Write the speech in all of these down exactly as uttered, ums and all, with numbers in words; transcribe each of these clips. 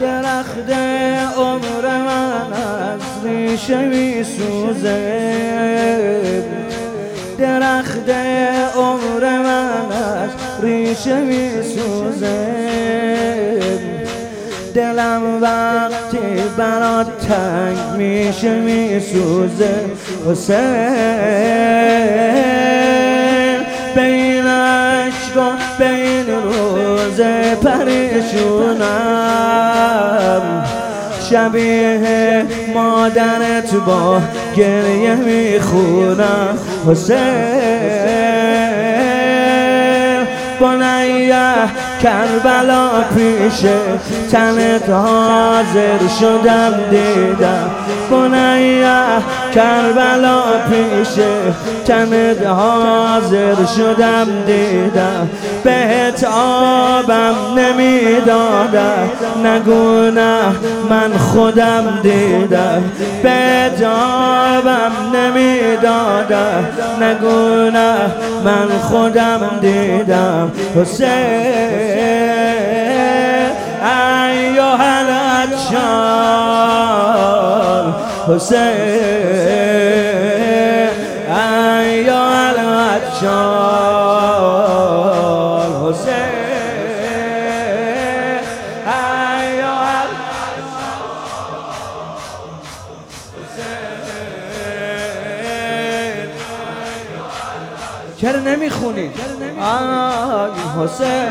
درخت عمر من از ریشه می سوزه، درخت عمر من از ریشه می سوزه، دلم وقتی برات تنگ میشه می سوزه. حسین بین عشق و بین روز پریشونم، شبیه مادرت با گریه میخونم. حسین بنیه کربلا پیش تنت حاضر شدم دیدم، بنیه کربلا پیش تنت حاضر شدم دیدم، بهت آبم نمیدادم نگو نه من خودم دیدم، بهت آبم نمیدادم نگو نه من خودم دیدم. حسین ایها العطشان، حسین ایها العطشان، حسین ایها العطشان. چرا نمیخونی؟ آه حسین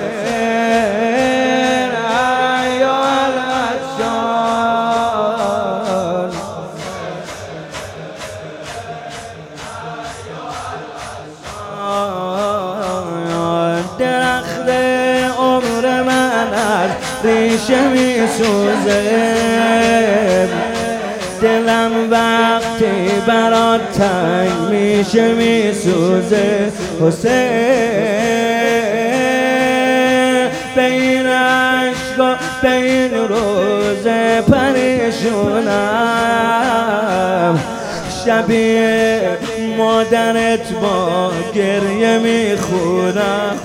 ایها العطشان، درخت عمر من از ریشه می سوزه، دلم وقتی برات تنگ میشه می سوزه. حسین بین عشق و بین روز پریشونم، شبیه مادرت با گریه میخونم.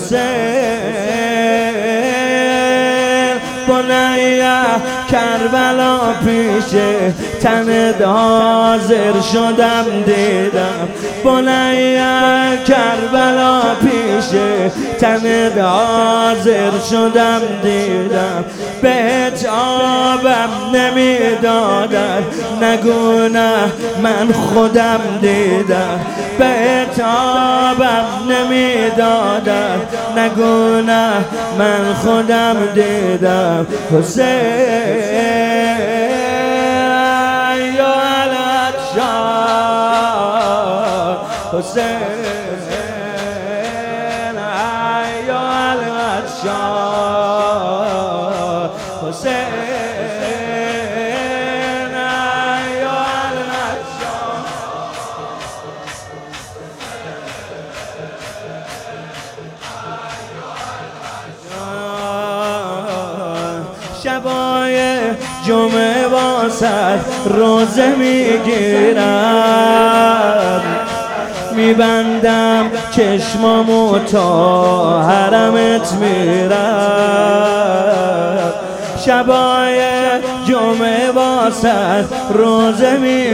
حسین بنیه کربلا پیش تنت حاضر شدم دیدم، بنیه کربلا پیش تنت حاضر شدم دیدم، بهت آبم نمیدادن نگو نه من خودم دیدم، بهت آبم نمیدادن نگو نه من خودم دیدم. حسین ایها العطشان، حسین ایها العطشان، حسین ایها العطشان. شبای جمعه واسه روزه میگیرم، میبندم چشمامو تا حرمت میرم، شبای جمعه واسه روزه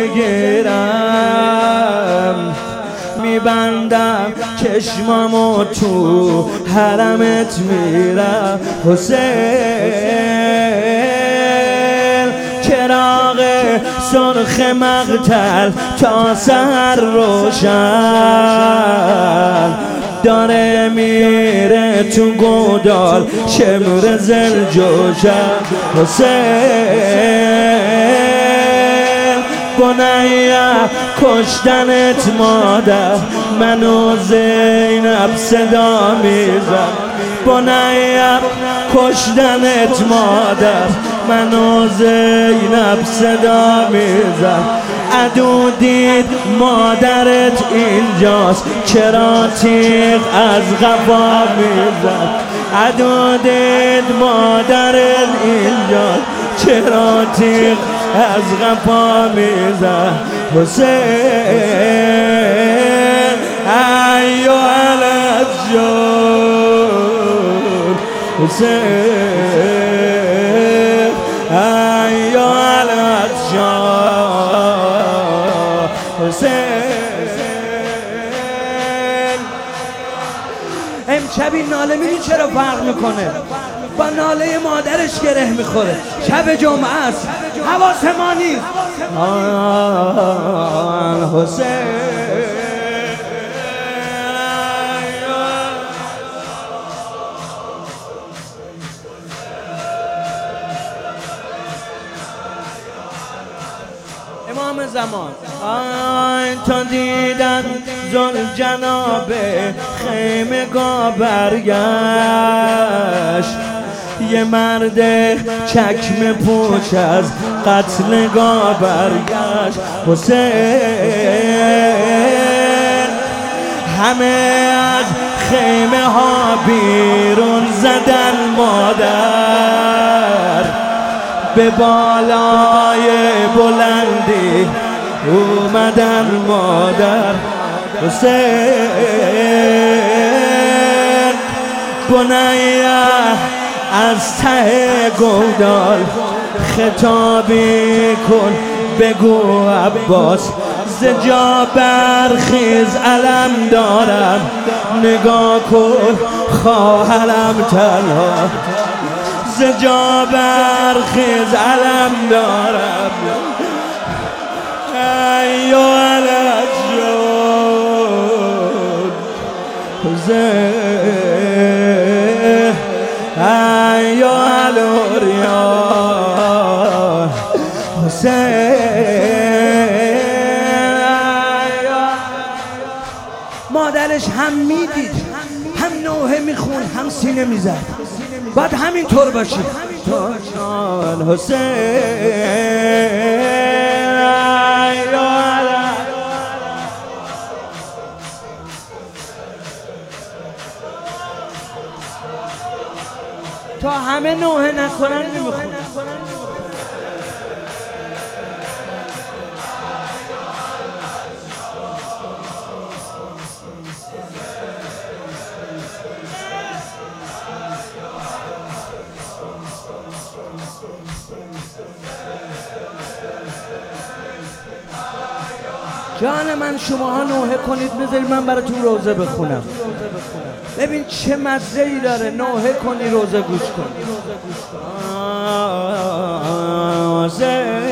میگیرم، میبندم چشمامو تو حرمت میرم. حسین چراغ سرخ مقتل تا سحر روشن، داره میره تو گودال شمر زلجوشن. حسین بنیه کشتنت مادر منو زینب صدا میزن، بنیه کشتنت مادر منو زینب صدا میزن، عدو دید مادرت اینجاست چرا تیغ از قفا میزن، عدو دید مادرت اینجاست چرا تیغ از قفا میزن. حسین ایها العطشان، حسین شب این ناله میدونی چرا فرق میکنه؟ با ناله مادرش گره میخوره. شب جمعه است، حواس ما نیست. آن حسین امام زمان. آی تا دیدن ذوالجناب خیمه گاه برگشت، یه مرد چکمه پوچ از قتل گاه برگشت. حسین همه از خیمه ها بیرون زدن، مادر به بالای بلندی اومدن، مادر. حسین بنیا از ته گودال خطابی کن، بگو عباس ز جا برخیز، علم دارم نگاه کن خواهرم تنها، ز جا برخیز علم دارم. ایوه الجود حسین، ایوه الوریا حسین. مادرش هم میدید، هم نوحه میخون، هم سینه میزد. باید همین طور باشی. حسین تا همه نوحه نکنن نمیخون. جان من شماها نوحه کنید، بذارید من براتون روزه بخونم. ببین چه مزه ای داره. نوحه کنی، روزه گوش کن.